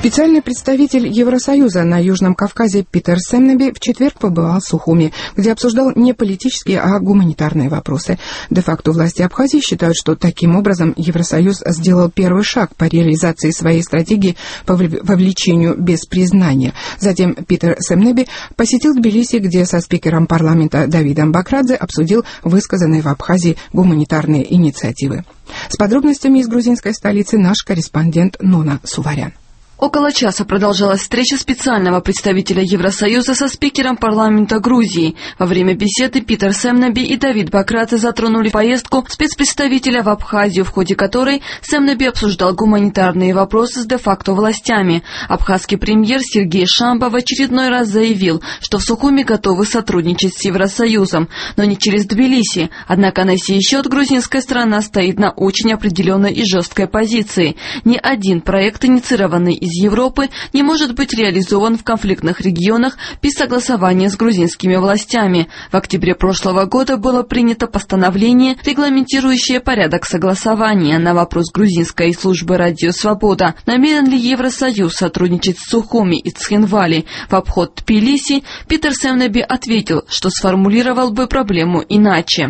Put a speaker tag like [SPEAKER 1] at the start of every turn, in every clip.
[SPEAKER 1] Специальный представитель Евросоюза на Южном Кавказе Питер Семнеби в четверг побывал в Сухуми, где обсуждал не политические, а гуманитарные вопросы. Де-факто власти Абхазии считают, что таким образом Евросоюз сделал первый шаг по реализации своей стратегии по вовлечению без признания. Затем Питер Семнеби посетил Тбилиси, где со спикером парламента Давидом Бакрадзе обсудил высказанные в Абхазии гуманитарные инициативы. С подробностями из грузинской столицы наш корреспондент Нона Суварян.
[SPEAKER 2] Около часа продолжалась встреча специального представителя Евросоюза со спикером парламента Грузии. Во время беседы Питер Семнеби и Давид Бакрадзе затронули поездку спецпредставителя в Абхазию, в ходе которой Семнеби обсуждал гуманитарные вопросы с де-факто властями. Абхазский премьер Сергей Шамба в очередной раз заявил, что в Сухуми готовы сотрудничать с Евросоюзом, но не через Тбилиси. Однако на сей счет грузинская сторона стоит на очень определенной и жесткой позиции. Ни один проект, инициированный из Европы, не может быть реализован в конфликтных регионах без согласования с грузинскими властями. В октябре прошлого года было принято постановление, регламентирующее порядок согласования. На вопрос грузинской службы «Радио Свобода», намерен ли Евросоюз сотрудничать с Сухуми и Цхинвали в обход Тбилиси, Питер Семнеби ответил, что сформулировал бы проблему иначе.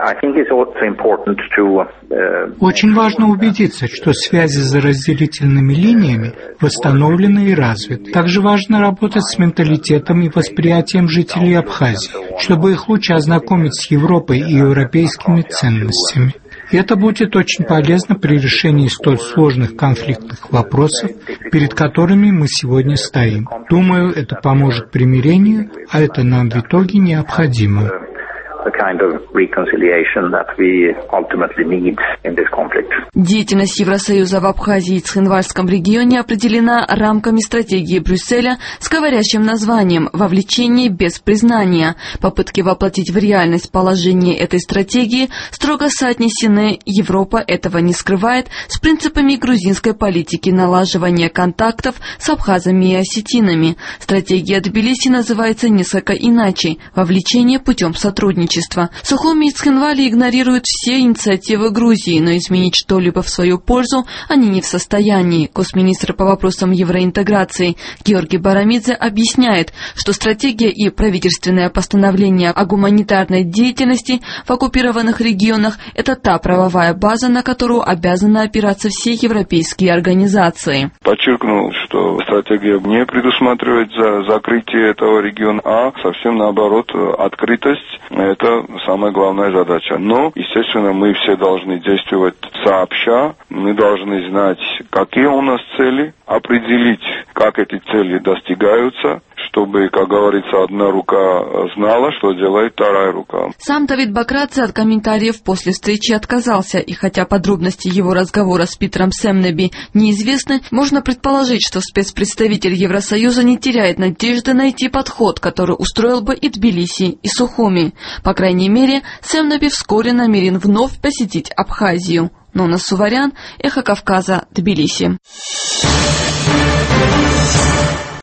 [SPEAKER 3] Очень важно убедиться, что связи за разделительными линиями восстановлены и развиты. Также важно работать с менталитетом и восприятием жителей Абхазии, чтобы их лучше ознакомить с Европой и европейскими ценностями. И это будет очень полезно при решении столь сложных конфликтных вопросов, перед которыми мы сегодня стоим. Думаю, это поможет примирению, а это нам в итоге необходимо.
[SPEAKER 2] Деятельность Евросоюза в Абхазии и Цхинвальском регионе определена рамками стратегии Брюсселя с говорящим названием «Вовлечение без признания». Попытки воплотить в реальность положение этой стратегии строго соотнесены, Европа этого не скрывает, с принципами грузинской политики налаживания контактов с абхазами и осетинами. Стратегия Тбилиси называется несколько иначе – «Вовлечение путем сотрудничества». Сухуми и Цхинвали игнорируют все инициативы Грузии, но изменить что-либо в свою пользу они не в состоянии. Госминистр по вопросам евроинтеграции Георгий Барамидзе объясняет, что стратегия и правительственное постановление о гуманитарной деятельности в оккупированных регионах – это та правовая база, на которую обязаны опираться все европейские организации.
[SPEAKER 4] Подчеркнул, что стратегия не предусматривает закрытие этого региона, а совсем наоборот, открытость – это самая главная задача. Но, естественно, мы все должны действовать сообща. Мы должны знать, какие у нас цели, определить, как эти цели достигаются, чтобы, как говорится, одна рука знала, что делает вторая рука.
[SPEAKER 2] Сам Давид Бакрадзе от комментариев после встречи отказался, и хотя подробности его разговора с Питером Семнеби неизвестны, можно предположить, что спецпредставитель Евросоюза не теряет надежды найти подход, который устроил бы и Тбилиси, и Сухуми. По крайней мере, Семнеби вскоре намерен вновь посетить Абхазию. Нона Суварян, Эхо Кавказа, Тбилиси.